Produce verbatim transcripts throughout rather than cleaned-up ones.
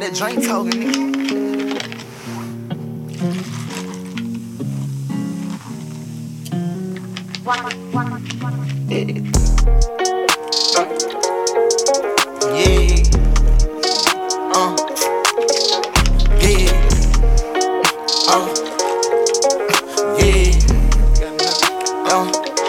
that drink talking. Yeah. Yeah. Uh. Yeah. Uh. Yeah. Uh.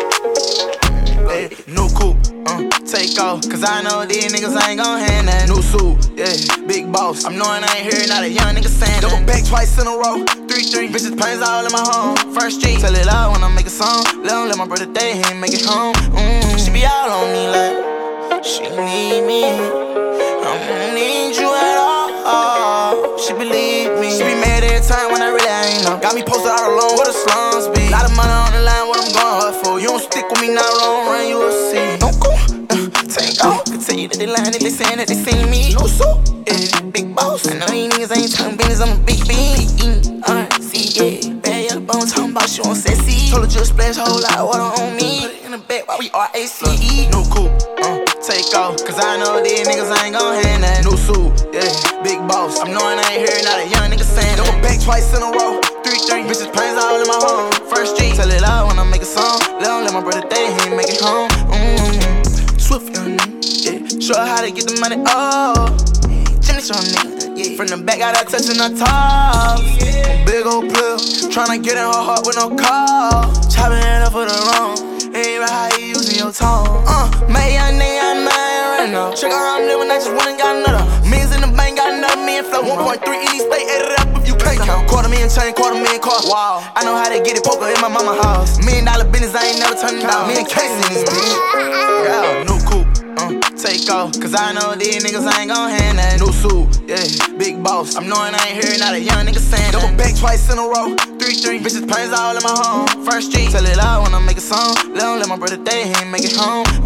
Hey, new coupe. Uh. Take off, cause I know these niggas ain't gon' hand that new suit. Yeah, big boss. I'm knowing I ain't hearing not a young nigga saying double back twice in a row. Three, three. Bitches planes all in my home. First street. Tell it out when I make a song. Let him let my brother day, he ain't make it home. Mm, she be all on me like she need me. I don't need you at all. She believe me. She be mad every time when I really ain't know. Got me posted out alone where the slums be. Lot of money on the line, what I'm going hard for. You don't stick with me now, long run, you will see. Don't go. Take off. Can tell you that they lying, that they saying that they seen me. No so, yeah, big boss. I know these niggas ain't talking business, I'm a big bean. R C, yeah, bad yellow bone talking about you on sexy. Told her just splash whole lot of water on me. Put it in the back while we R A C E. New coupe, uh, take off, cause I know these niggas ain't gon' hand that. New suit, yeah, big boss. I'm knowing I ain't hearing not a young nigga saying double back twice in a row. Three, three, bitches planes all in my home. First street, tell it out when I make a song. Let him let my brother day, he ain't make it home. Mm-hmm. Swift young nigga, yeah. Show her how to get the money, oh. Jimmy show nigga, yeah. From the back, got that touching the top. Yeah. Big old pill, tryna get in her heart with no call. Chopping it up for the wrong. Ain't right how you using your tone. Uh, made young nigga, I'm mad right now. Check out how I'm living, I just went and got another. Millions in the bank, got another million flow. one point three in each state, add it up if you can't count. Quarter million chain, quarter million car. Wow, I know how to get it, poker in my mama house. Million dollar business, I ain't never turning down. Million cases in this bitch. Yeah, new coupe, uh, take off, cause I know these niggas ain't gon' hand that. New suit, yeah, big boss. I'm knowing I ain't hearing not a young nigga saying double back twice in a row. Three, three, bitches planes all in my home. First street, tell it out when I make a song. Let him let my brother day, he ain't make it home.